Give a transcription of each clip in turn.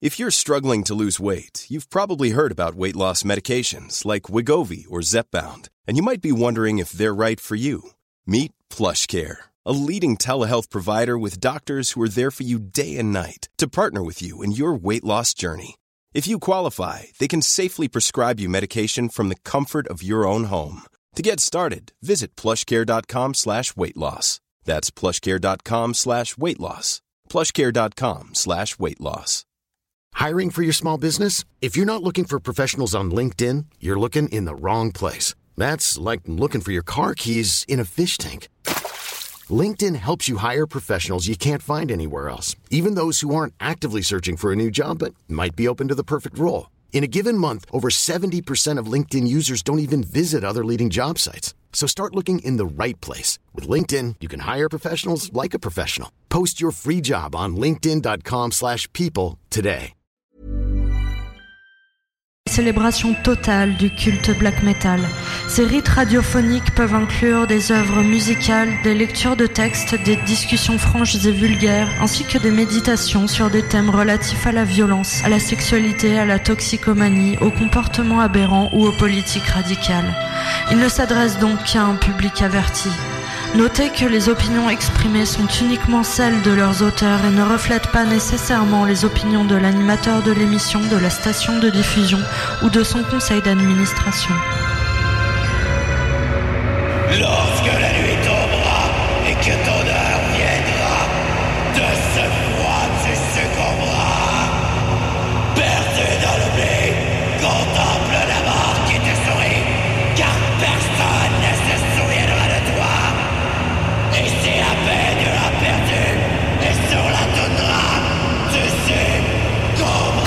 If you're struggling to lose weight, you've probably heard about weight loss medications like Wegovy or Zepbound, and you might be wondering if they're right for you. Meet PlushCare, a leading telehealth provider with doctors who are there for you day and night to partner with you in your weight loss journey. If you qualify, they can safely prescribe you medication from the comfort of your own home. To get started, visit plushcare.com/weightloss. That's plushcare.com/weightloss. plushcare.com/weightloss. Hiring for your small business? If you're not looking for professionals on LinkedIn, you're looking in the wrong place. That's like looking for your car keys in a fish tank. LinkedIn helps you hire professionals you can't find anywhere else, even those who aren't actively searching for a new job but might be open to the perfect role. In a given month, over 70% of LinkedIn users don't even visit other leading job sites. So start looking in the right place. With LinkedIn, you can hire professionals like a professional. Post your free job on linkedin.com/people today. Célébration totale du culte black metal. Ces rites radiophoniques peuvent inclure des œuvres musicales, des lectures de textes, des discussions franches et vulgaires, ainsi que des méditations sur des thèmes relatifs à la violence, à la sexualité, à la toxicomanie, au comportement aberrant ou aux politiques radicales. Il ne s'adresse donc qu'à un public averti. Notez que les opinions exprimées sont uniquement celles de leurs auteurs et ne reflètent pas nécessairement les opinions de l'animateur de l'émission, de la station de diffusion ou de son conseil d'administration. Lorsque la nuit tombera et que ton heure viendra, de ce froid tu succomberas. Perdu dans l'oubli, contemple la mort qui te sourit, car personne ne se souviendra de toi. Et si à peine tu l'as perdu, et sur la toundra, tu succomberas.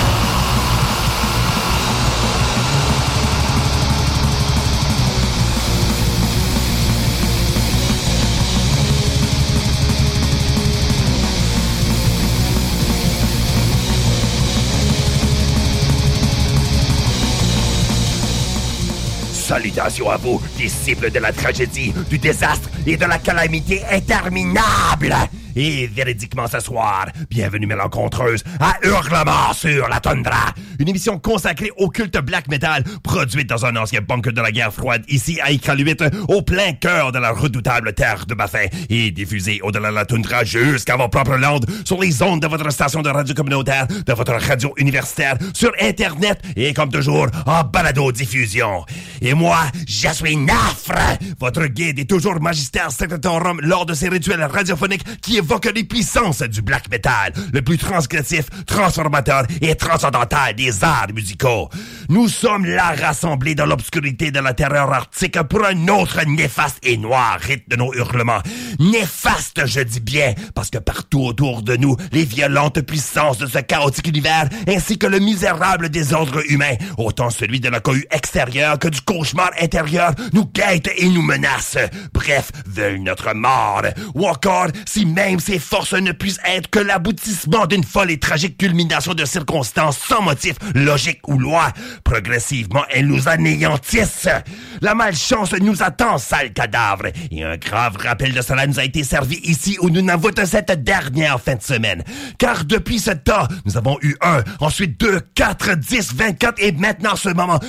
Salutations à vous, disciples de la tragédie, du désastre et de la calamité interminable. Et véridiquement ce soir, bienvenue mélancontreuse à Hurlement sur la Toundra, une émission consacrée au culte black metal, produite dans un ancien bunker de la guerre froide ici à Iqaluit, au plein cœur de la redoutable terre de Baffin, et diffusée au-delà de la Toundra jusqu'à vos propres landes, sur les ondes de votre station de radio communautaire, de votre radio universitaire, sur Internet, et comme toujours, en balado-diffusion. Et moi, je suis Nafre, votre guide et toujours magistère secretorum lors de ces rituels radiophoniques qui évoquent les puissances du black metal, le plus transgressif, transformateur et transcendantal des arts musicaux. Nous sommes là rassemblés dans l'obscurité de la terreur arctique pour un autre néfaste et noir rite de nos hurlements. Néfaste, je dis bien, parce que partout autour de nous, les violentes puissances de ce chaotique univers, ainsi que le misérable désordre humain, autant celui de la cohue extérieure que du cauchemar intérieur, nous guettent et nous menacent. Bref, veulent notre mort. Ou encore, si même ces forces ne puissent être que l'aboutissement d'une folle et tragique culmination de circonstances sans motif, logique ou loi, progressivement elles nous anéantissent. La malchance nous attend, sale cadavre, et un grave rappel de cela nous a été servi ici où nous n'avons cette dernière fin de semaine. Car depuis ce temps, nous avons eu 1, ensuite 2, 4, 10, 24 et maintenant ce moment,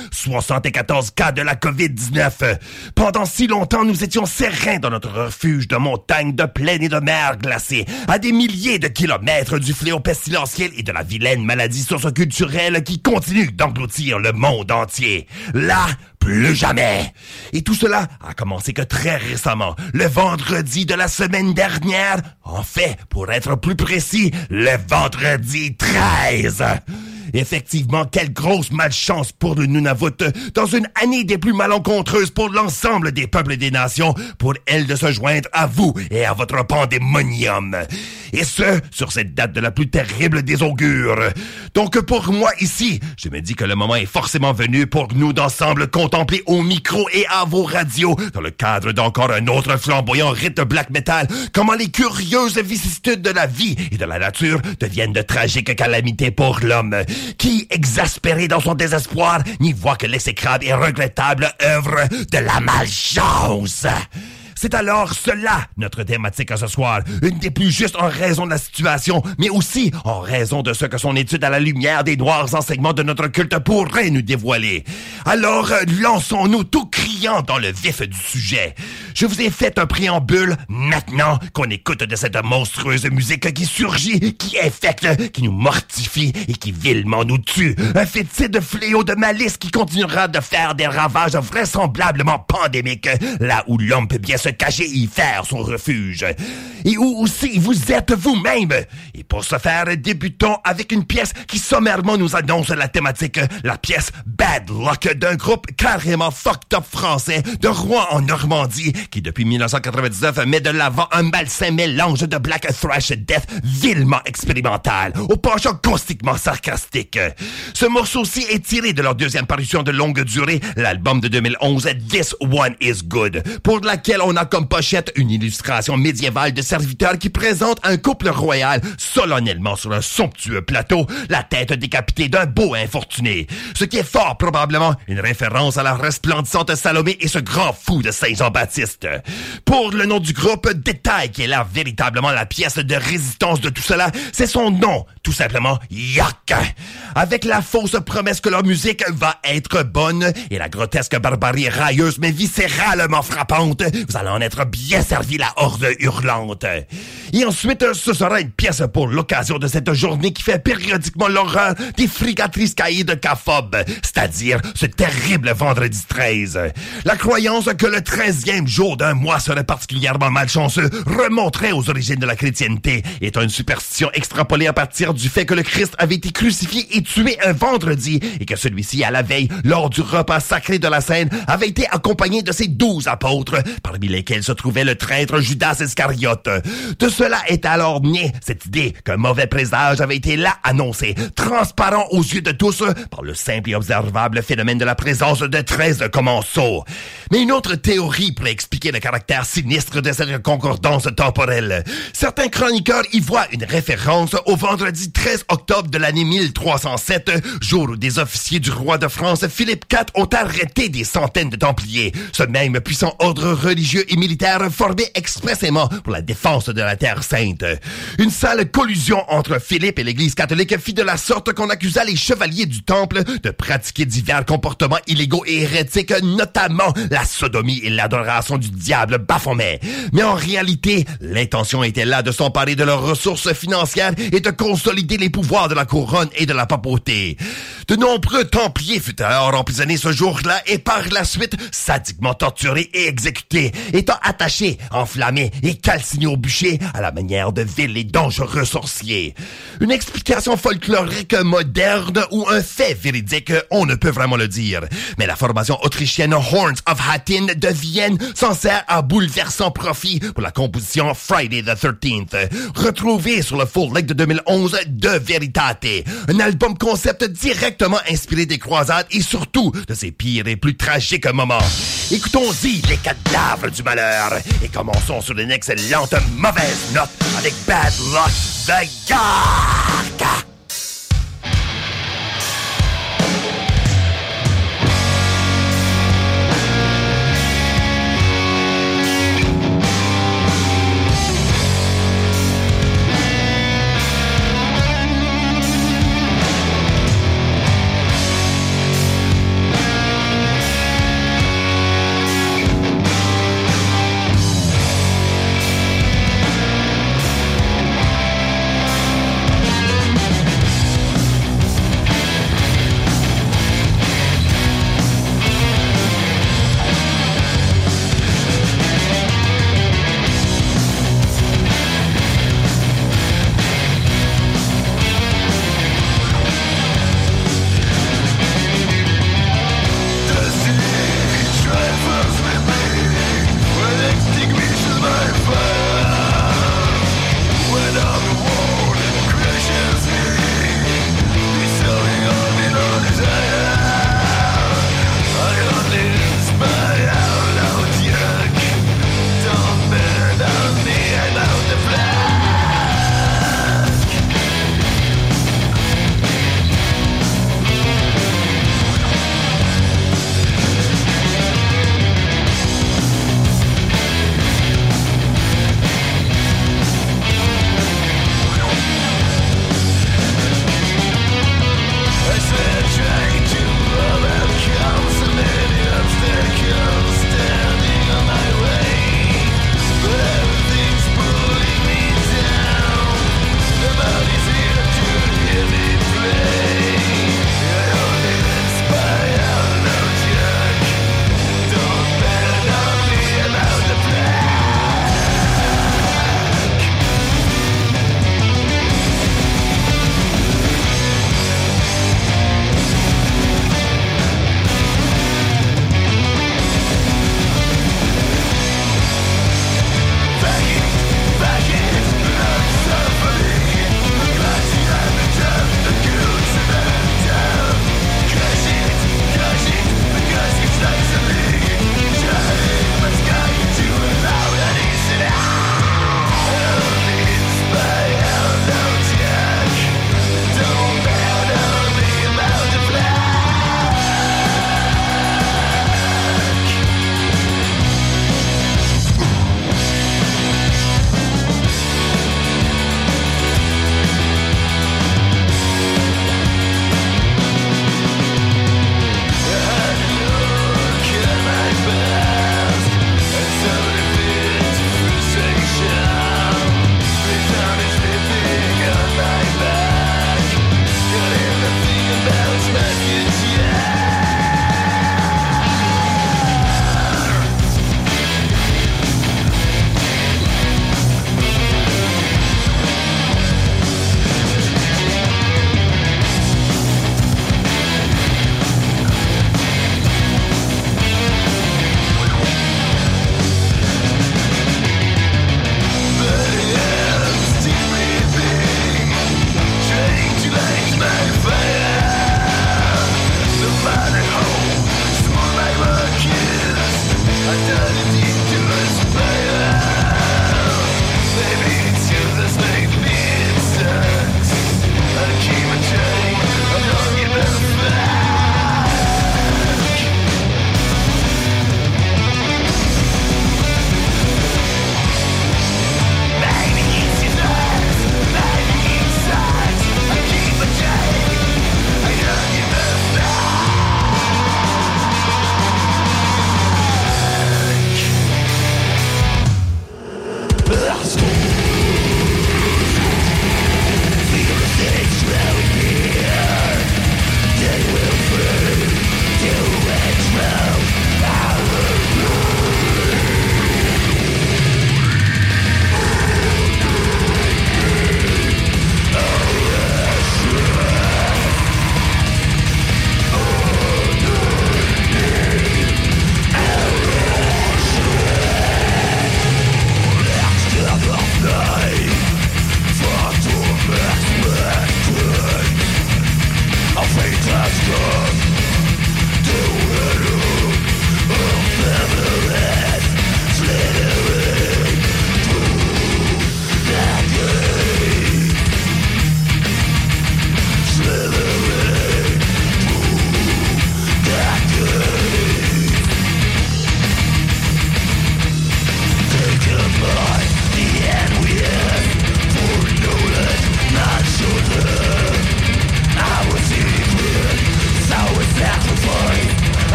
74 cas de la COVID-19. Pendant si longtemps, nous étions sereins dans notre refuge de montagnes, de plaines et de mers glacées, à des milliers de kilomètres du fléau pestilentiel et de la vilaine maladie socio-culturelle qui continue d'engloutir le monde entier. Là, plus jamais. Et tout cela a commencé que très récemment, le vendredi de la semaine dernière. En fait, pour être plus précis, le vendredi 13. Effectivement, quelle grosse malchance pour le Nunavut, dans une année des plus malencontreuses pour l'ensemble des peuples et des nations, pour elle de se joindre à vous et à votre pandémonium. Et ce, sur cette date de la plus terrible des augures. Donc pour moi ici, je me dis que le moment est forcément venu pour nous d'ensemble contempler au micro et à vos radios, dans le cadre d'encore un autre flamboyant rite black metal, comment les curieuses vicissitudes de la vie et de la nature deviennent de tragiques calamités pour l'homme, qui, exaspéré dans son désespoir, n'y voit que l'exécrable et regrettable œuvre de la malchance. C'est alors cela, notre thématique à ce soir. Une des plus justes en raison de la situation, mais aussi en raison de ce que son étude à la lumière des noirs enseignements de notre culte pourrait nous dévoiler. Alors, lançons-nous tout criant dans le vif du sujet. Je vous ai fait un préambule, maintenant qu'on écoute de cette monstrueuse musique qui surgit, qui infecte, qui nous mortifie et qui vilement nous tue. Un fétide fléau de malice qui continuera de faire des ravages vraisemblablement pandémiques, là où l'homme peut bien se cacher et y faire son refuge. Et où aussi vous êtes vous-même. Et pour ce faire, débutons avec une pièce qui sommairement nous annonce la thématique, la pièce Bad Luck d'un groupe carrément fucked up français de Rouen en Normandie qui depuis 1999 met de l'avant un malsain mélange de black thrash death vilement expérimental au penchant caustiquement sarcastique. Ce morceau-ci est tiré de leur deuxième parution de longue durée, l'album de 2011 This One Is Good, pour laquelle on a comme pochette une illustration médiévale de serviteurs qui présente un couple royal solennellement sur un somptueux plateau, la tête décapitée d'un beau infortuné, ce qui est fort probablement une référence à la resplendissante Salomé et ce grand fou de Saint-Jean-Baptiste. Pour le nom du groupe, détail qui est là véritablement la pièce de résistance de tout cela, c'est son nom, tout simplement Yuck. Avec la fausse promesse que leur musique va être bonne et la grotesque barbarie railleuse mais viscéralement frappante, vous allez en être bien servi la horde hurlante. Et ensuite, ce sera une pièce pour l'occasion de cette journée qui fait périodiquement l'horreur des frigatrices cahiers de K-phobe, c'est-à-dire ce terrible vendredi 13. La croyance que le 13e jour d'un mois serait particulièrement malchanceux remonterait aux origines de la chrétienté, étant une superstition extrapolée à partir du fait que le Christ avait été crucifié et tué un vendredi et que celui-ci, à la veille, lors du repas sacré de la Seine, avait été accompagné de ses 12 apôtres, parmi lesquels se trouvait le traître Judas Iscariote. De cela est alors née cette idée qu'un mauvais présage avait été là annoncé, transparent aux yeux de tous, par le simple et observable phénomène de la présence de 13 commensaux. Mais une autre théorie pourrait expliquer le caractère sinistre de cette concordance temporelle. Certains chroniqueurs y voient une référence au vendredi 13 octobre de l'année 1307, jour où des officiers du roi de France Philippe IV ont arrêté des centaines de Templiers, ce même puissant ordre religieux et militaire formé expressément pour la défense de la Terre Sainte. Une sale collusion entre Philippe et l'Église catholique fit de la sorte qu'on accusa les chevaliers du Temple de pratiquer divers comportements illégaux et hérétiques, notamment la sodomie et l'adoration du diable Baphomet. Mais en réalité, l'intention était là de s'emparer de leurs ressources financières et de consolider les pouvoirs de la couronne et de la papauté. De nombreux Templiers furent alors emprisonnés ce jour-là et par la suite sadiquement torturés et exécutés, étant attachés, enflammés et calcinés au bûcher à la manière de vils et dangereux sorciers. Une explication folklorique moderne ou un fait véridique, on ne peut vraiment le dire. Mais la formation autrichienne Horns of Hattin de Vienne s'en sert à bouleversant profit pour la composition Friday the 13th, retrouvée sur le full length de 2011 de Veritate, un album concept directement inspiré des croisades et surtout de ses pires et plus tragiques moments. Écoutons-y les cadavres du malheur et commençons sur une excellente mauvaise note avec Bad Luck the Yuck.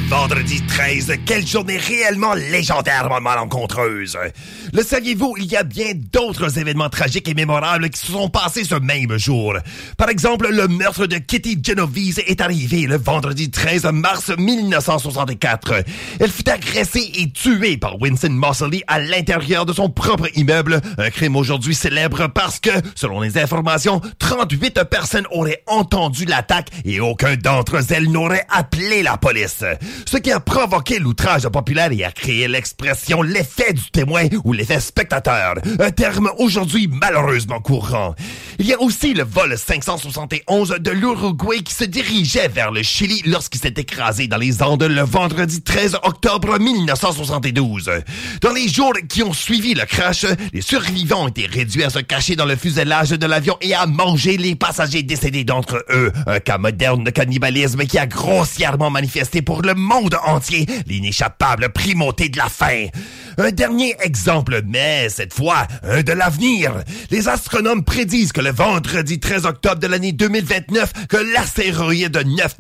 vendredi 13, quelle journée réellement légendairement malencontreuse. Le saviez-vous, il y a bien d'autres événements tragiques et mémorables qui se sont passés ce même jour. Par exemple, le meurtre de Kitty Genovese est arrivé le vendredi 13 mars 1964. Elle fut agressée et tuée par Winston Moseley à l'intérieur de son propre immeuble, un crime aujourd'hui célèbre parce que, selon les informations, 38 personnes auraient entendu l'attaque et aucun d'entre elles n'aurait appelé la police. Ce qui a provoqué l'outrage populaire et a créé l'expression « l'effet du témoin » ou « l'effet spectateur », un terme aujourd'hui malheureusement courant. Il y a aussi le vol 571 de l'Uruguay qui se dirigeait vers le Chili lorsqu'il s'est écrasé dans les Andes le vendredi 13 octobre 1972. Dans les jours qui ont suivi le crash, les survivants ont été réduits à se cacher dans le fuselage de l'avion et à manger les passagers décédés d'entre eux. Un cas moderne de cannibalisme qui a grossièrement manifesté pour le monde entier l'inéchappable primauté de la faim. Un dernier exemple, mais cette fois, un de l'avenir. Les astronomes prédisent que le vendredi 13 octobre de l'année 2029, que l'astéroïde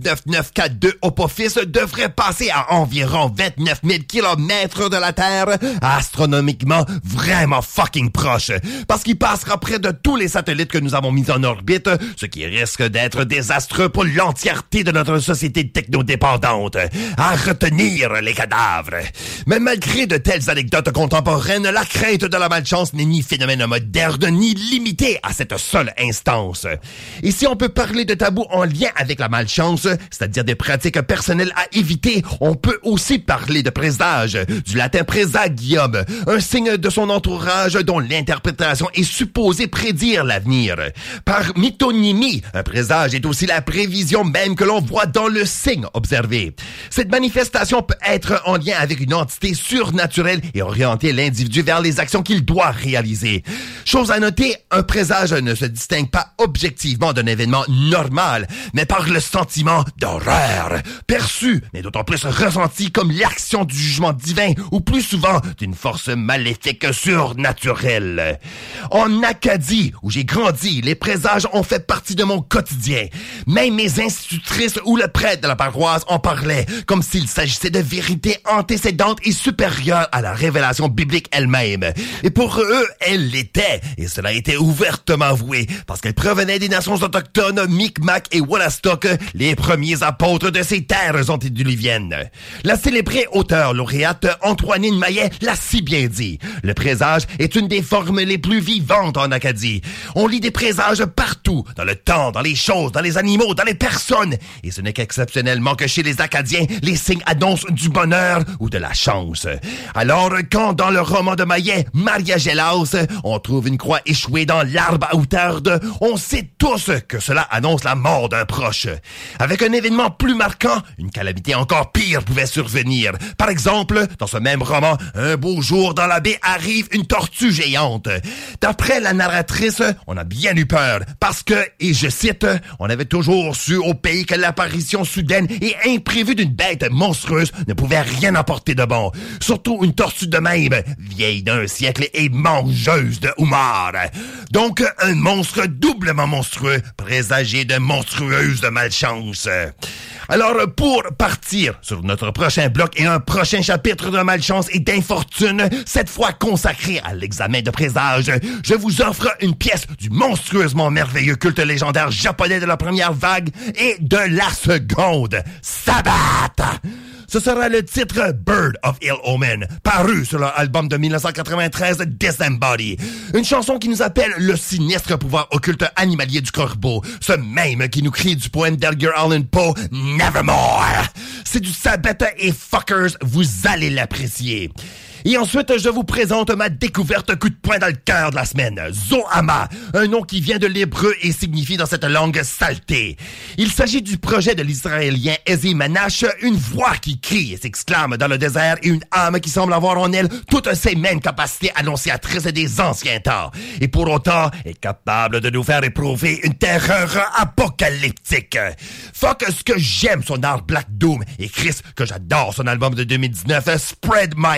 99942 Apophis devrait passer à environ 29 000 km de la Terre, astronomiquement vraiment fucking proche, parce qu'il passera près de tous les satellites que nous avons mis en orbite, ce qui risque d'être désastreux pour l'entièreté de notre société technodépendante. À retenir les cadavres. Mais malgré de telles anecdotes contemporaines, la crainte de la malchance n'est ni phénomène moderne, ni limité à cette seule instance. Et si on peut parler de tabous en lien avec la malchance, c'est-à-dire des pratiques personnelles à éviter, on peut aussi parler de présage, du latin présagium, un signe de son entourage dont l'interprétation est supposée prédire l'avenir. Par mythonymie, un présage est aussi la prévision même que l'on voit dans le signe observé. Cette manifestation peut être en lien avec une entité surnaturelle et orienter l'individu vers les actions qu'il doit réaliser. Chose à noter, un présage ne se distingue pas objectivement d'un événement normal, mais par le sentiment d'horreur, perçu, mais d'autant plus ressenti comme l'action du jugement divin ou plus souvent d'une force maléfique surnaturelle. En Acadie, où j'ai grandi, les présages ont fait partie de mon quotidien. Même mes institutrices ou le prêtre de la paroisse en parlaient, comme s'il s'agissait de vérités antécédentes et supérieures à la révélation biblique elle-même. Et pour eux, elle l'était, et cela a été ouvertement avoué, parce qu'elle provenait des nations autochtones Micmac et Wollastock, les premiers apôtres de ces terres antédiluviennes. La célébrée auteure lauréate Antoinine Maillet l'a si bien dit. Le présage est une des formes les plus vivantes en Acadie. On lit des présages partout, dans le temps, dans les choses, dans les animaux, dans les personnes, et ce n'est qu'exceptionnellement que chez les Acadiens, les signes annoncent du bonheur ou de la chance. Alors, quand dans le roman de Maillet, Maria Gelas, on trouve une croix échouée dans l'arbre à outarde, on sait tous que cela annonce la mort d'un proche. Avec un événement plus marquant, une calamité encore pire pouvait survenir. Par exemple, dans ce même roman, un beau jour dans la baie arrive une tortue géante. D'après la narratrice, on a bien eu peur, parce que, et je cite, on avait toujours su au pays que l'apparition soudaine et imprévue d'une bête monstrueuse ne pouvait rien apporter de bon. Surtout une tortue de même, vieille d'un siècle et mangeuse de homards. Donc, un monstre doublement monstrueux, présagé de monstrueuse malchance. Alors, pour partir sur notre prochain bloc et un prochain chapitre de malchance et d'infortune, cette fois consacré à l'examen de présage, je vous offre une pièce du monstrueusement merveilleux culte légendaire japonais de la première vague et de la seconde, Sabbath. Ce sera le titre Bird of Ill Omen, paru sur leur album de 1993 Disembody. Une chanson qui nous appelle le sinistre pouvoir occulte animalier du corbeau, ce même qui nous crie du poème d'Edgar Allan Poe, Nevermore. C'est du Sabbath et fuckers, vous allez l'apprécier. Et ensuite, je vous présente ma découverte coup de poing dans le cœur de la semaine. Zohama, un nom qui vient de l'hébreu et signifie dans cette langue saleté. Il s'agit du projet de l'Israélien Ezi Manash, une voix qui crie et s'exclame dans le désert et une âme qui semble avoir en elle toutes ces mêmes capacités annonciatrices des anciens temps. Et pour autant, est capable de nous faire éprouver une terreur apocalyptique. Fuck ce que j'aime son art Black Doom et Chris que j'adore son album de 2019 Spread My Ashes.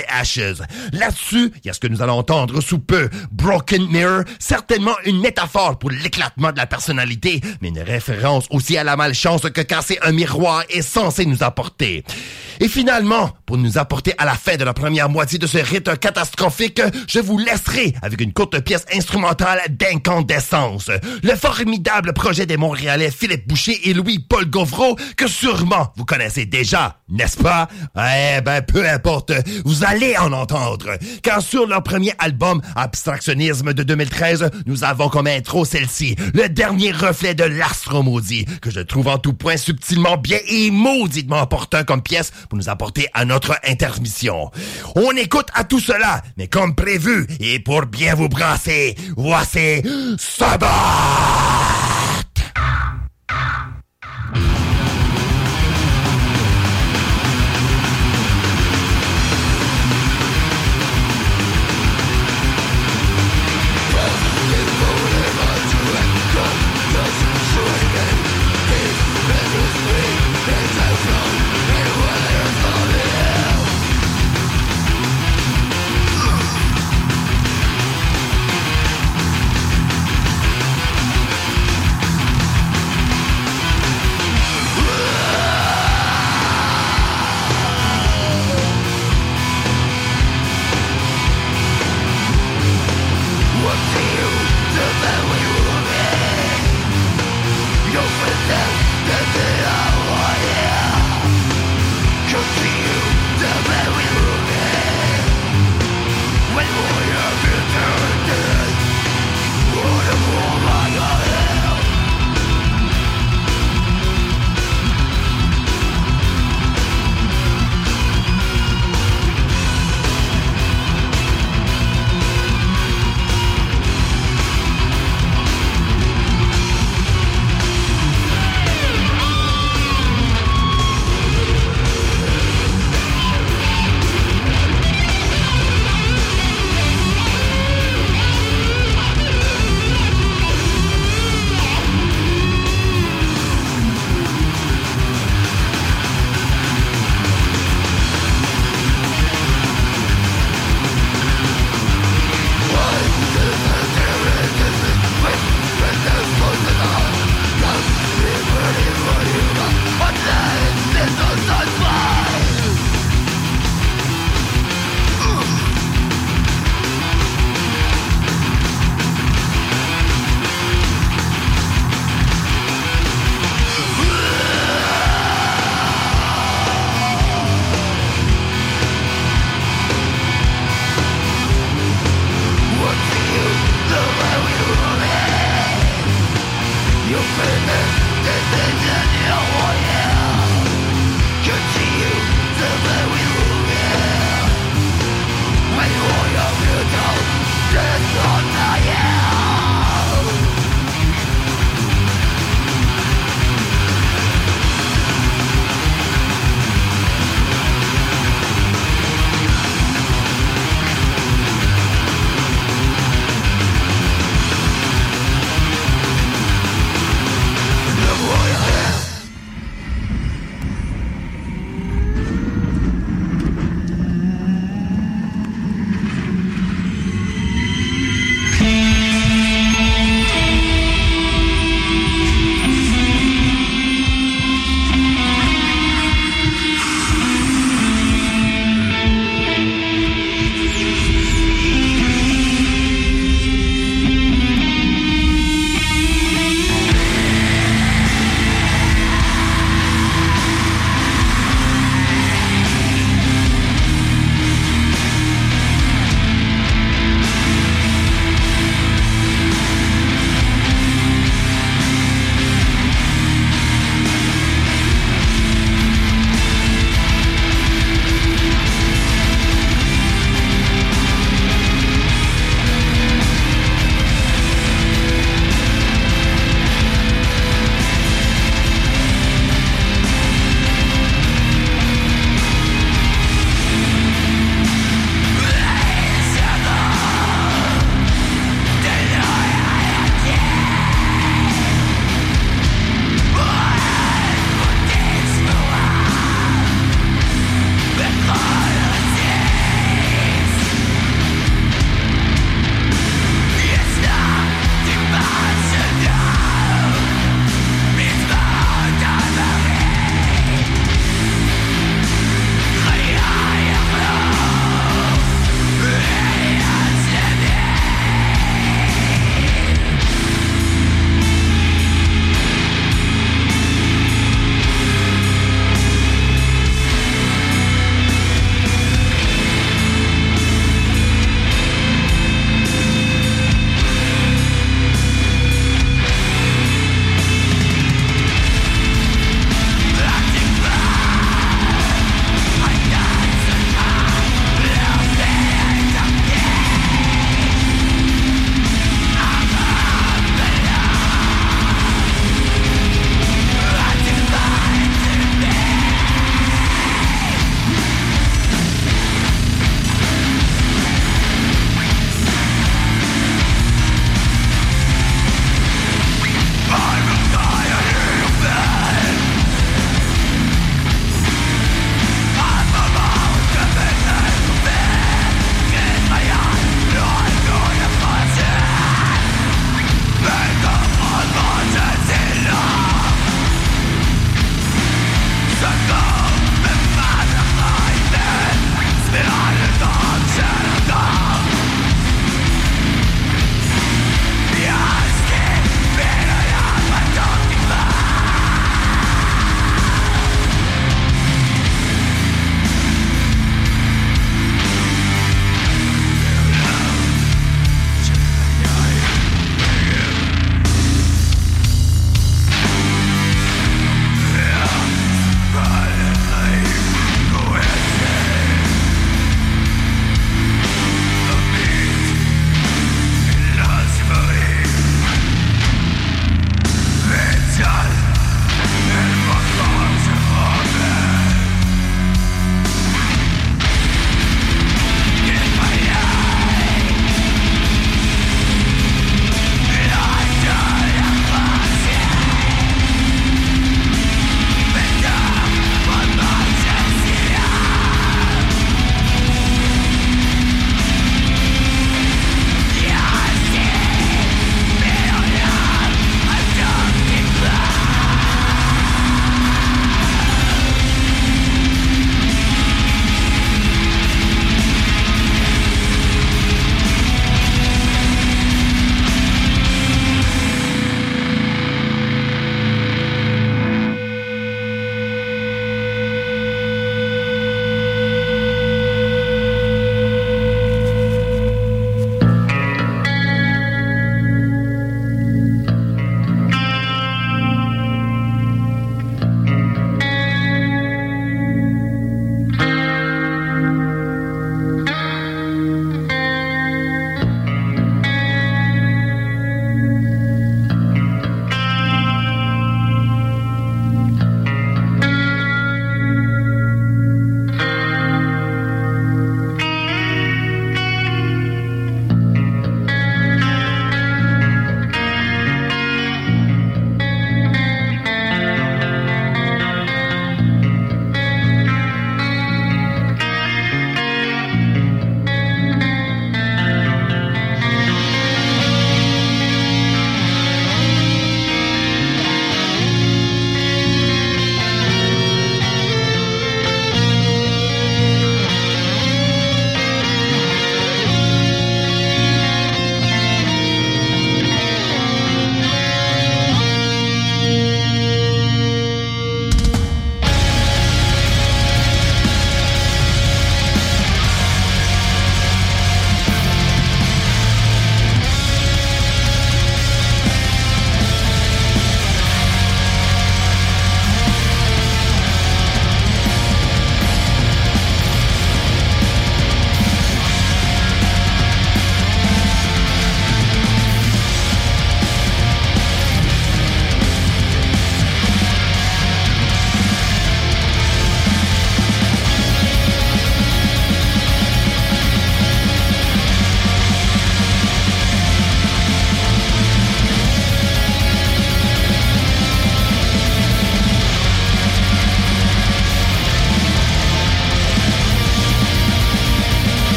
mystérieuse. Là-dessus, il y a ce que nous allons entendre sous peu. Broken Mirror, certainement une métaphore pour l'éclatement de la personnalité, mais une référence aussi à la malchance que casser un miroir est censé nous apporter. Et finalement, pour nous apporter à la fin de la première moitié de ce rite catastrophique, je vous laisserai avec une courte pièce instrumentale d'incandescence. Le formidable projet des Montréalais Philippe Boucher et Louis-Paul Gauvreau, que sûrement vous connaissez déjà, n'est-ce pas? Eh ben, peu importe, vous allez en entendre. Car sur leur premier album, Abstractionnisme de 2013, nous avons comme intro celle-ci, le dernier reflet de l'astre maudit, que je trouve en tout point subtilement bien et mauditement opportun comme pièce pour nous apporter à notre intermission. On écoute à tout cela, mais comme prévu, et pour bien vous brasser, voici Sabbath!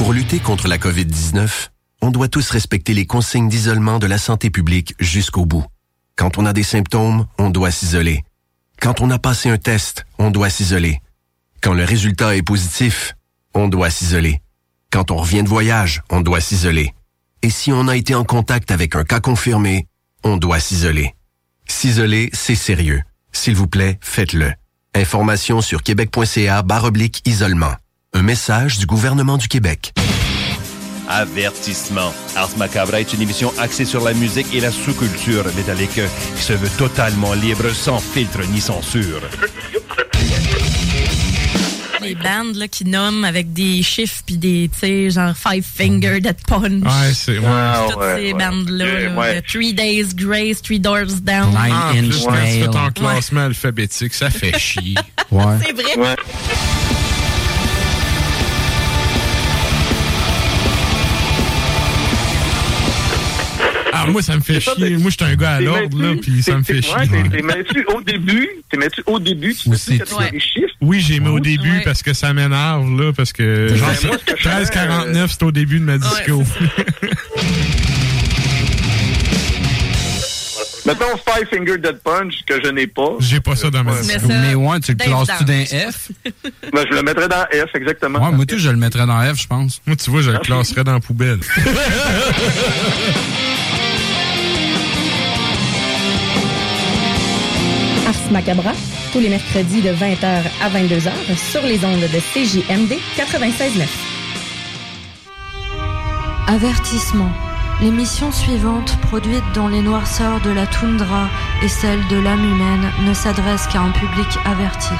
Pour lutter contre la COVID-19, on doit tous respecter les consignes d'isolement de la santé publique jusqu'au bout. Quand on a des symptômes, on doit s'isoler. Quand on a passé un test, on doit s'isoler. Quand le résultat est positif, on doit s'isoler. Quand on revient de voyage, on doit s'isoler. Et si on a été en contact avec un cas confirmé, on doit s'isoler. S'isoler, c'est sérieux. S'il vous plaît, faites-le. Information sur québec.ca/isolement. Un message du gouvernement du Québec. Avertissement. Ars Macabra est une émission axée sur la musique et la sous-culture métallique qui se veut totalement libre, sans filtre ni censure. Des bandes là, qui nomment avec des chiffres puis des, tu sais, genre Five Finger Death Punch. Ouais, c'est... Toutes ces bandes-là. 3 Days Grace, 3 Doors Down. 9 Inch Nails. Tu fais ton classement alphabétique, ça fait chier. Ouais. C'est vrai. Ouais. Ah, moi, ça me fait chier. Moi, je suis un gars à l'ordre, là, puis ça me fait chier. T'es mets-tu au début? Tu sais que tu as des chiffres? Oui, j'ai mis au début parce que ça m'énerve, là, parce que genre 13,49, c'est au début de ma disco. Mettons Five Finger Death Punch, que je n'ai pas. J'ai pas ça dans ma disco. Mais ouais, tu le classes-tu dans F? Ben, je le mettrais dans F, exactement. Ouais, moi, je le mettrais dans F, je pense. Moi, tu vois, je le classerais dans la poubelle. Ars Macabra, tous les mercredis de 20h à 22h sur les ondes de CJMD 96.9. Avertissement. L'émission suivante, produite dans les noirceurs de la toundra et celle de l'âme humaine, ne s'adresse qu'à un public averti.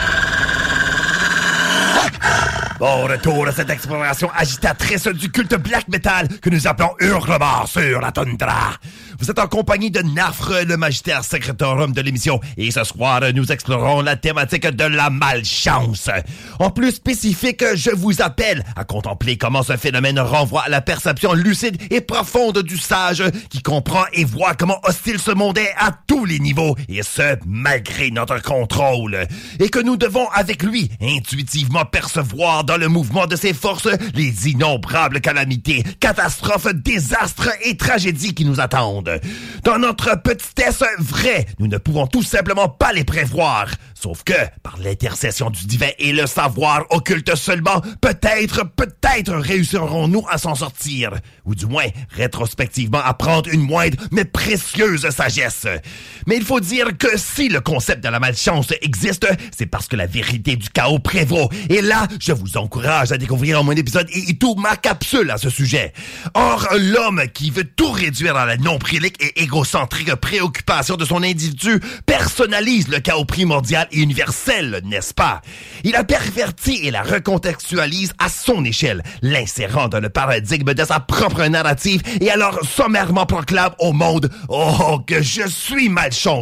Bon retour à cette exploration agitatrice du culte black metal que nous appelons Hurlement sur la toundra. Vous êtes en compagnie de Nafre, le magistère secretorum de l'émission, et ce soir, nous explorons la thématique de la malchance. En plus spécifique, je vous appelle à contempler comment ce phénomène renvoie à la perception lucide et profonde du sage qui comprend et voit comment hostile ce monde est à tous les niveaux, et ce, malgré notre contrôle. Et que nous devons, avec lui, intuitivement percevoir dans le mouvement de ses forces les innombrables calamités, catastrophes, désastres et tragédies qui nous attendent. Dans notre petitesse vraie, nous ne pouvons tout simplement pas les prévoir. Sauf que, par l'intercession du divin et le savoir occulte seulement, peut-être réussirons-nous à s'en sortir. Ou du moins, rétrospectivement, à prendre une moindre mais précieuse sagesse. Mais il faut dire que si le concept de la malchance existe, c'est parce que la vérité du chaos prévaut. Et là, je vous encourage à découvrir mon épisode et tout ma capsule à ce sujet. Or, l'homme qui veut tout réduire à la non-prilique et égocentrique préoccupation de son individu personnalise le chaos primordial et universel, n'est-ce pas? Il la pervertit et la recontextualise à son échelle, l'insérant dans le paradigme de sa propre narrative et alors sommairement proclame au monde « Oh, que je suis malchanceux !»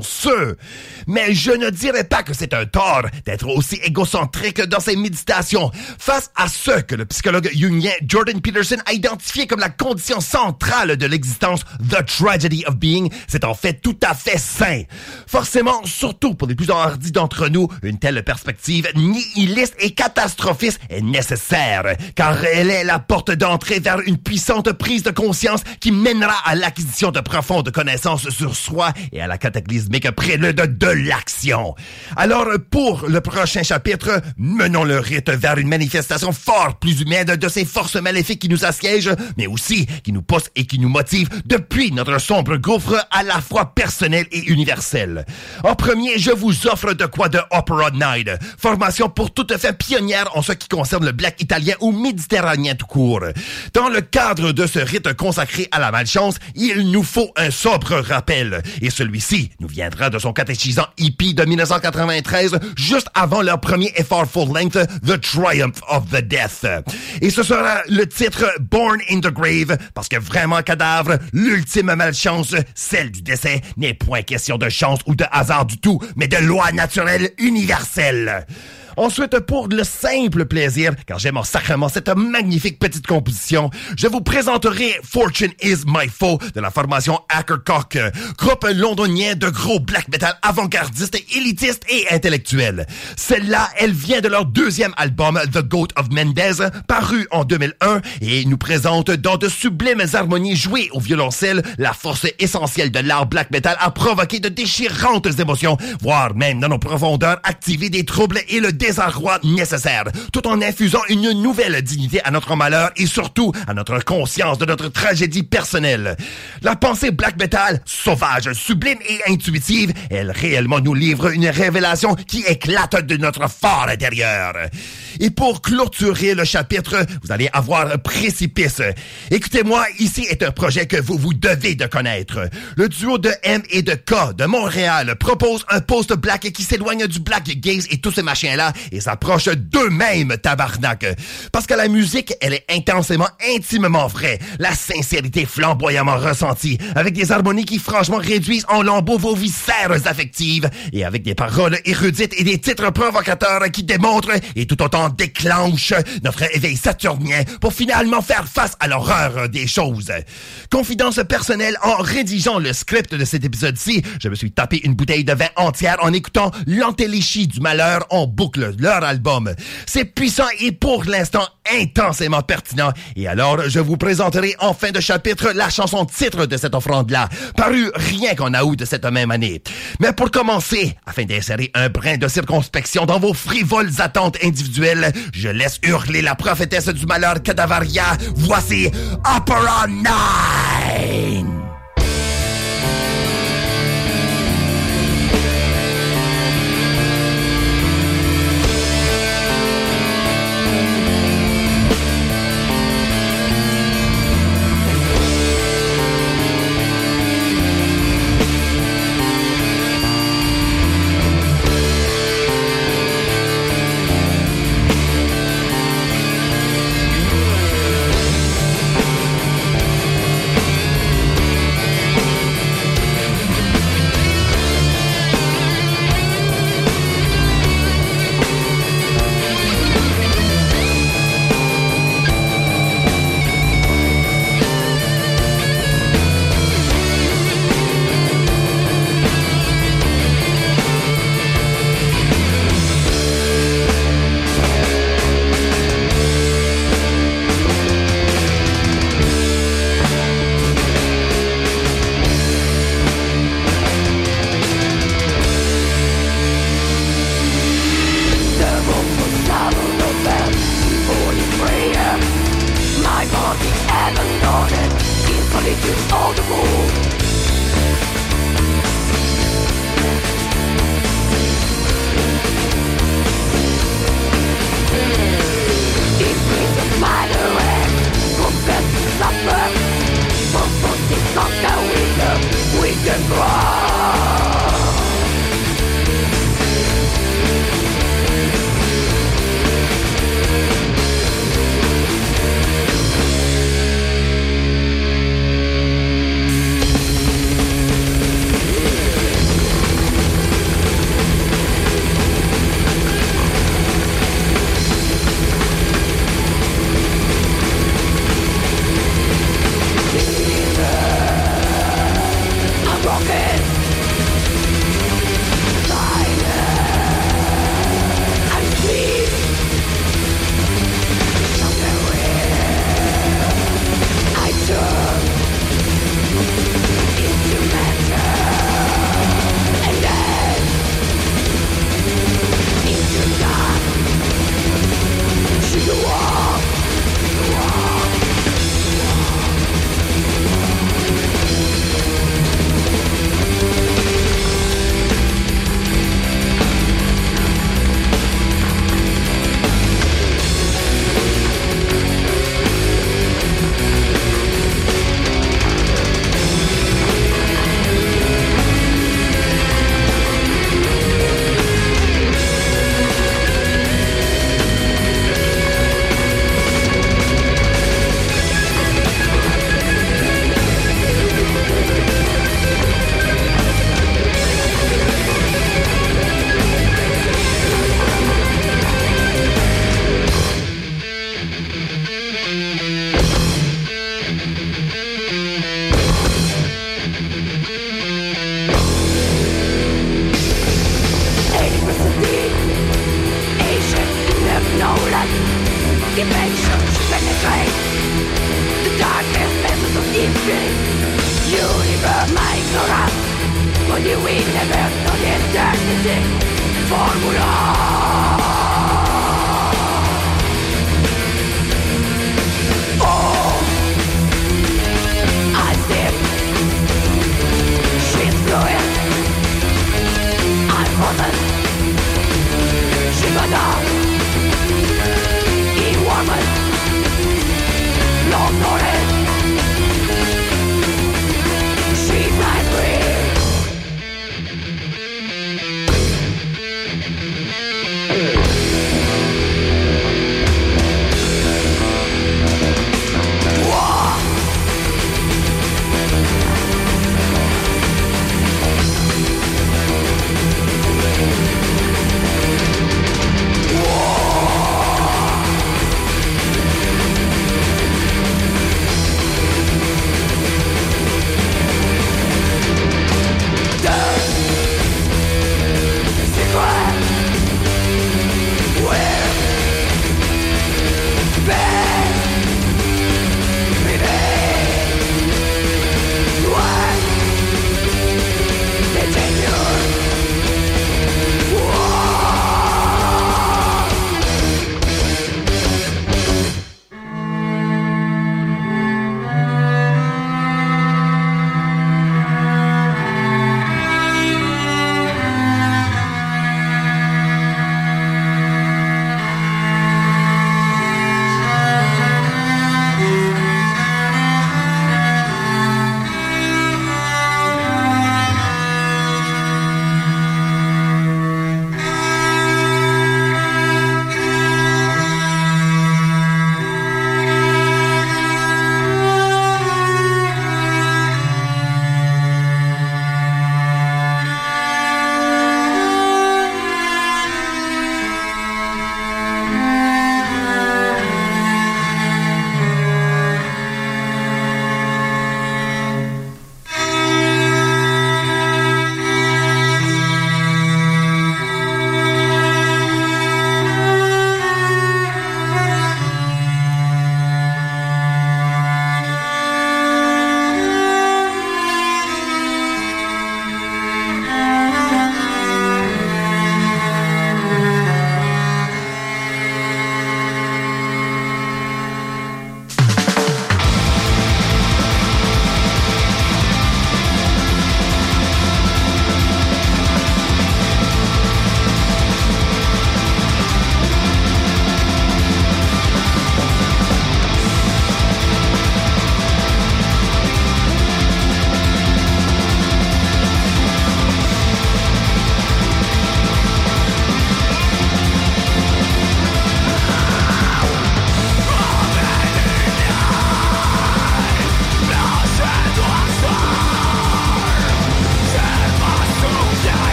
Mais je ne dirais pas que c'est un tort d'être aussi égocentrique dans ses méditations. Face à ce que le psychologue jungien Jordan Peterson a identifié comme la condition centrale de l'existence, the tragedy of being, c'est en fait tout à fait sain. Forcément, surtout pour les plus hardis d'entre nous, une telle perspective nihiliste et catastrophiste est nécessaire, car elle est la porte d'entrée vers une puissante prise de conscience qui mènera à l'acquisition de profondes connaissances sur soi et à la cataclysmique prélude de l'action. Alors, pour le prochain chapitre, menons le rite vers une manifestation fort plus humaine de ces forces maléfiques qui nous assiègent, mais aussi qui nous poussent et qui nous motivent depuis notre sombre gouffre à la fois personnel et universel. En premier, je vous offre de quoi de Opera Night, formation pour toute fin pionnière en ce qui concerne le black italien ou méditerranéen tout court. Dans le cadre de ce rite consacré à la malchance, il nous faut un sobre rappel, et celui-ci nous viendra de son catéchisant hippie de 1993, juste avant leur premier effort full-length, The Triumph of the Death. Et ce sera le titre Born in the Grave, parce que vraiment cadavre, l'ultime malchance, celle du décès, n'est point question de chance ou de hasard du tout, mais de loi naturelle universelle. Ensuite, pour le simple plaisir, car j'aime en sacrement cette magnifique petite composition, je vous présenterai Fortune is My Foe de la formation Ackercock, groupe londonien de gros black metal avant-gardiste, élitiste et intellectuel. Celle-là, elle vient de leur deuxième album, The Goat of Mendez, paru en 2001, et nous présente dans de sublimes harmonies jouées au violoncelle la force essentielle de l'art black metal a provoqué de déchirantes émotions, voire même dans nos profondeurs activer des troubles et le désarroi nécessaire, tout en infusant une nouvelle dignité à notre malheur et surtout à notre conscience de notre tragédie personnelle. La pensée black metal, sauvage, sublime et intuitive, elle réellement nous livre une révélation qui éclate de notre fort intérieur. Et pour clôturer le chapitre, vous allez avoir Précipice. Écoutez-moi, ici est un projet que vous devez de connaître. Le duo de M et de K de Montréal propose un post-black qui s'éloigne du black gaze et tous ces machins-là et s'approche d'eux-mêmes, tabarnak. Parce que la musique, elle est intensément, intimement vraie. La sincérité flamboyamment ressentie, avec des harmonies qui franchement réduisent en lambeaux vos viscères affectives et avec des paroles érudites et des titres provocateurs qui démontrent et tout autant déclenchent notre éveil saturnien pour finalement faire face à l'horreur des choses. Confidence personnelle, en rédigeant le script de cet épisode-ci, je me suis tapé une bouteille de vin entière en écoutant l'Antéléchie du Malheur en boucle, leur album. C'est puissant et pour l'instant intensément pertinent. Et alors, je vous présenterai en fin de chapitre la chanson titre de cette offrande-là, parue rien qu'en août de cette même année. Mais pour commencer, afin d'insérer un brin de circonspection dans vos frivoles attentes individuelles, je laisse hurler la prophétesse du malheur Cadavaria. Voici Opera 9! She flies free.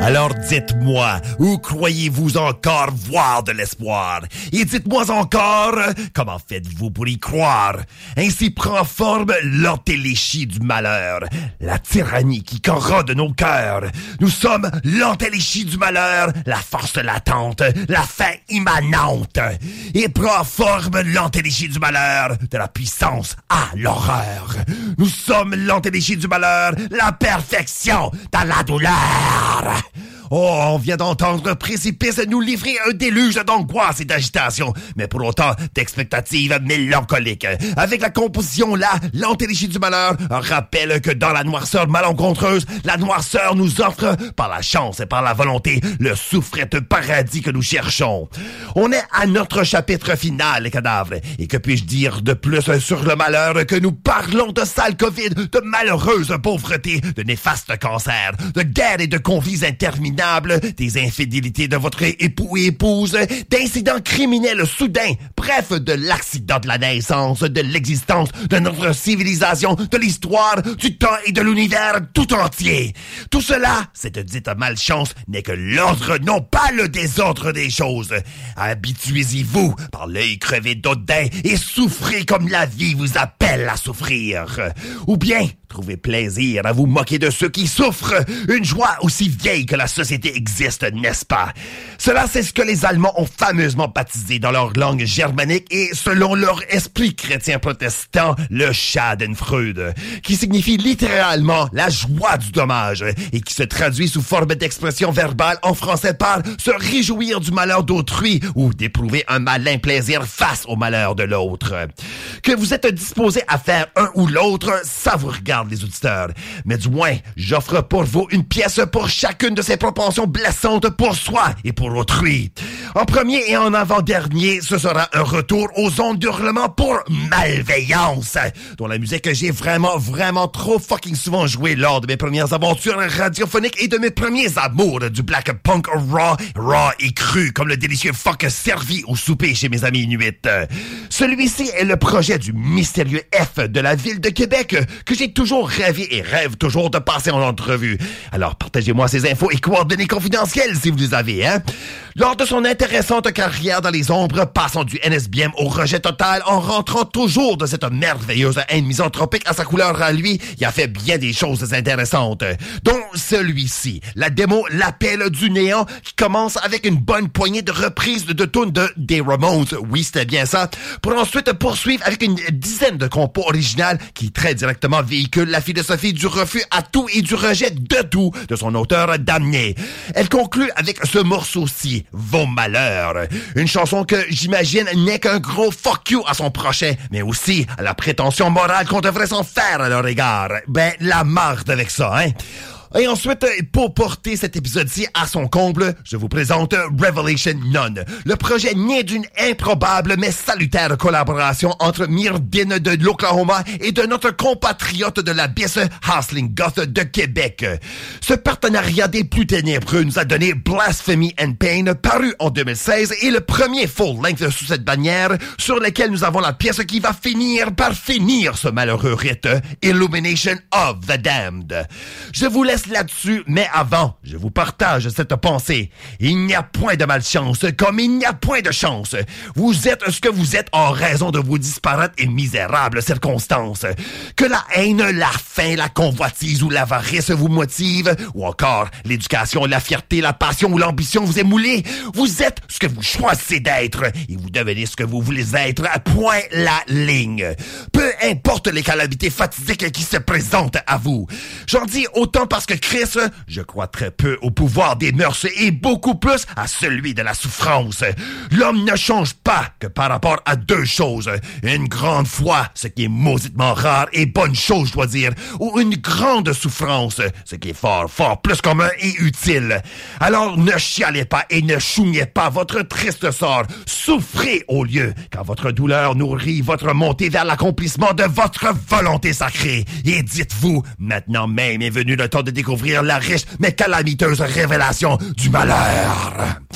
Alors dites-moi, où croyez-vous encore voir de l'espoir? Et dites-moi encore, comment faites-vous pour y croire? Ainsi prend forme l'entéléchie du malheur, la tyrannie qui corrode nos cœurs. Nous sommes l'entéléchie du malheur, la force latente, la fin immanente. Et prend forme l'entéléchie du malheur, de la puissance à l'horreur. Nous sommes l'entéléchie du malheur, la perfection dans la douleur. Oh, on vient d'entendre Précipice nous livrer un déluge d'angoisse et d'agitation, mais pour autant d'expectatives mélancoliques. Avec la composition là, l'entéléchie du malheur rappelle que dans la noirceur malencontreuse, la noirceur nous offre, par la chance et par la volonté, le souffrette paradis que nous cherchons. On est à notre chapitre final, les cadavres. Et que puis-je dire de plus sur le malheur que nous parlons de sale COVID, de malheureuse pauvreté, de néfaste cancer, de guerre et de conflits interminables, des infidélités de votre époux et épouse, d'incidents criminels soudains, bref, de l'accident de la naissance, de l'existence de notre civilisation, de l'histoire, du temps et de l'univers tout entier. Tout cela, cette dite malchance, n'est que l'ordre, non pas le désordre des choses. Habituez-y-vous par l'œil crevé d'Odin et souffrez comme la vie vous appelle à souffrir. Ou bien, trouvez plaisir à vous moquer de ceux qui souffrent, une joie aussi vieille que la société existe, n'est-ce pas? Cela, c'est ce que les Allemands ont fameusement baptisé dans leur langue germanique et selon leur esprit chrétien protestant, le Schadenfreude, qui signifie littéralement la joie du dommage et qui se traduit sous forme d'expression verbale en français par se réjouir du malheur d'autrui ou d'éprouver un malin plaisir face au malheur de l'autre. Que vous êtes disposé à faire un ou l'autre, ça vous regarde les auditeurs. Mais du moins, j'offre pour vous une pièce pour chacune de ces propensions blessantes pour soi et pour autrui. En premier et en avant-dernier, ce sera un retour aux ondes d'hurlement pour Malveillance, dont la musique que j'ai vraiment trop fucking souvent joué lors de mes premières aventures radiophoniques et de mes premiers amours du black punk raw et cru, comme le délicieux fuck servi au souper chez mes amis inuits. Celui-ci est le projet du mystérieux F de la ville de Québec que j'ai toujours rêvé et rêve toujours de passer en entrevue. Alors partagez-moi ces infos et coordonnées confidentielles si vous les avez, hein? Lors de son intéressante carrière dans les ombres, passant du NSBM au rejet total, en rentrant toujours de cette merveilleuse haine misanthropique à sa couleur à lui, il a fait bien des choses intéressantes, dont celui-ci, la démo L'appel du néant, qui commence avec une bonne poignée de reprises de tunes des Ramones, oui c'était bien ça, pour ensuite poursuivre avec une dizaine de compos originales qui très directement véhiculent la philosophie du refus à tout et du rejet de tout de son auteur damné. Elle conclut avec ce morceau-ci, Vos malheurs, une chanson que j'imagine n'est qu'un gros fuck you à son prochain, mais aussi à la prétention morale qu'on devrait s'en faire à leur égard. Ben, la marde avec ça, hein? Et ensuite, pour porter cet épisode-ci à son comble, je vous présente Revelation None, le projet né d'une improbable mais salutaire collaboration entre Myrdin de l'Oklahoma et de notre compatriote de l'abysse Hustling Goth de Québec. Ce partenariat des plus ténébreux nous a donné Blasphemy and Pain, paru en 2016, et le premier full-length sous cette bannière, sur lequel nous avons la pièce qui va finir par finir ce malheureux rite, Illumination of the Damned. Je vous laisse là-dessus, mais avant, je vous partage cette pensée. Il n'y a point de malchance, comme il n'y a point de chance. Vous êtes ce que vous êtes en raison de vos disparates et misérables circonstances. Que la haine, la faim, la convoitise ou l'avarice vous motive, ou encore l'éducation, la fierté, la passion ou l'ambition vous émoulez, vous êtes ce que vous choisissez d'être, et vous devenez ce que vous voulez être, à point la ligne. Peu importe les calamités fatidiques qui se présentent à vous. J'en dis autant parce que Chris, je crois très peu au pouvoir des mœurs et beaucoup plus à celui de la souffrance. L'homme ne change pas que par rapport à deux choses. Une grande foi, ce qui est mauditement rare et bonne chose, je dois dire, ou une grande souffrance, ce qui est fort plus commun et utile. Alors ne chialez pas et ne chougnez pas votre triste sort. Souffrez au lieu, car votre douleur nourrit votre montée vers l'accomplissement de votre volonté sacrée. Et dites-vous, maintenant même est venu le temps de découvrir la riche mais calamiteuse révélation du malheur.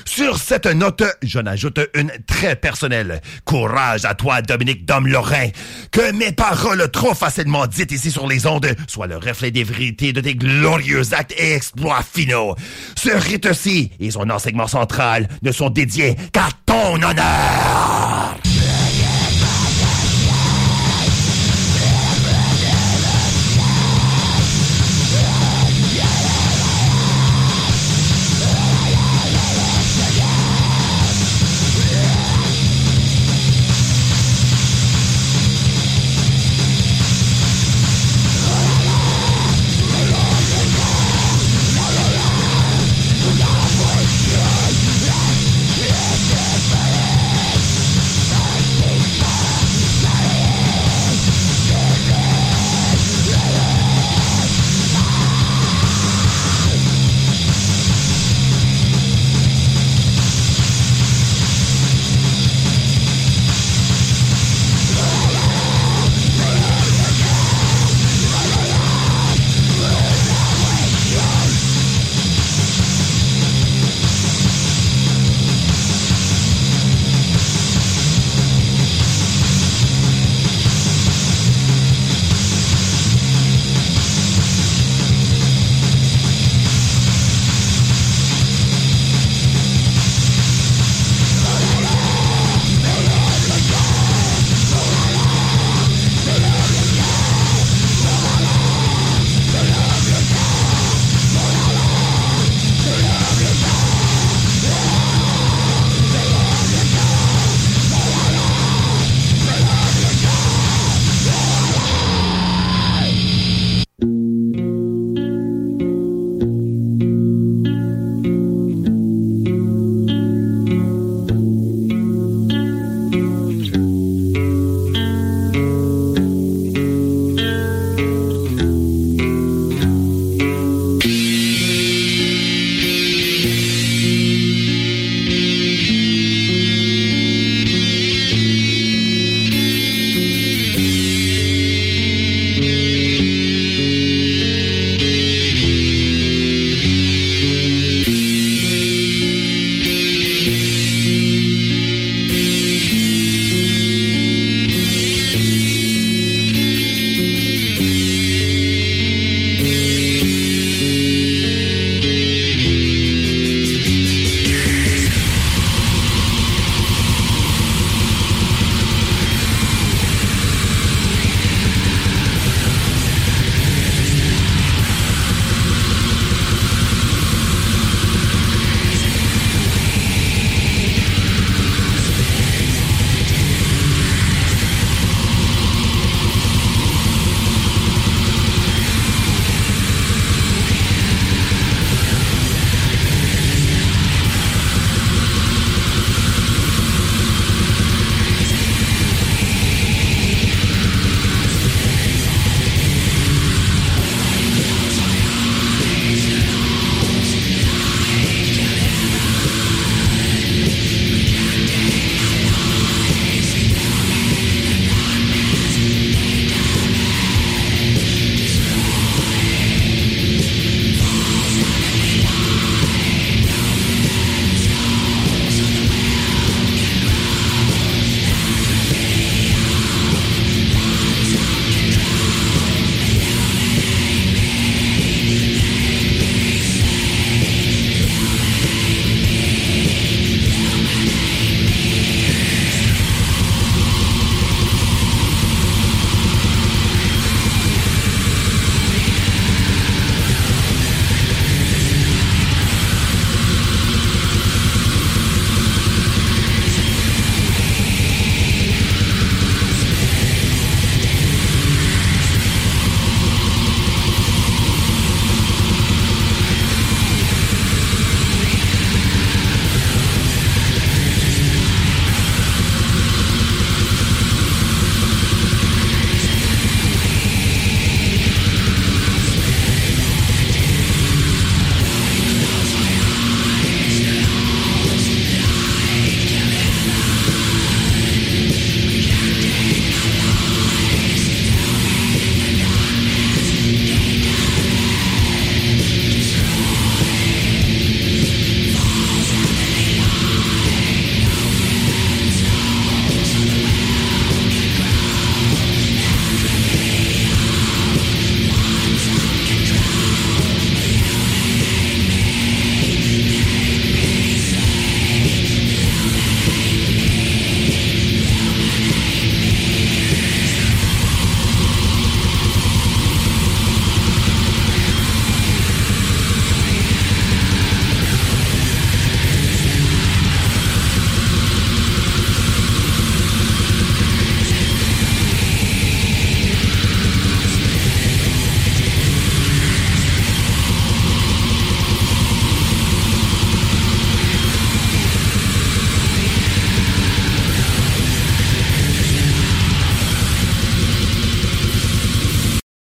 Sur cette note, j'en ajoute une très personnelle. Courage à toi, Dominique Dom-Lorrain. Que mes paroles trop facilement dites ici sur les ondes soient le reflet des vérités de tes glorieux actes et exploits finaux. Ce rite-ci et son enseignement central ne sont dédiés qu'à ton honneur.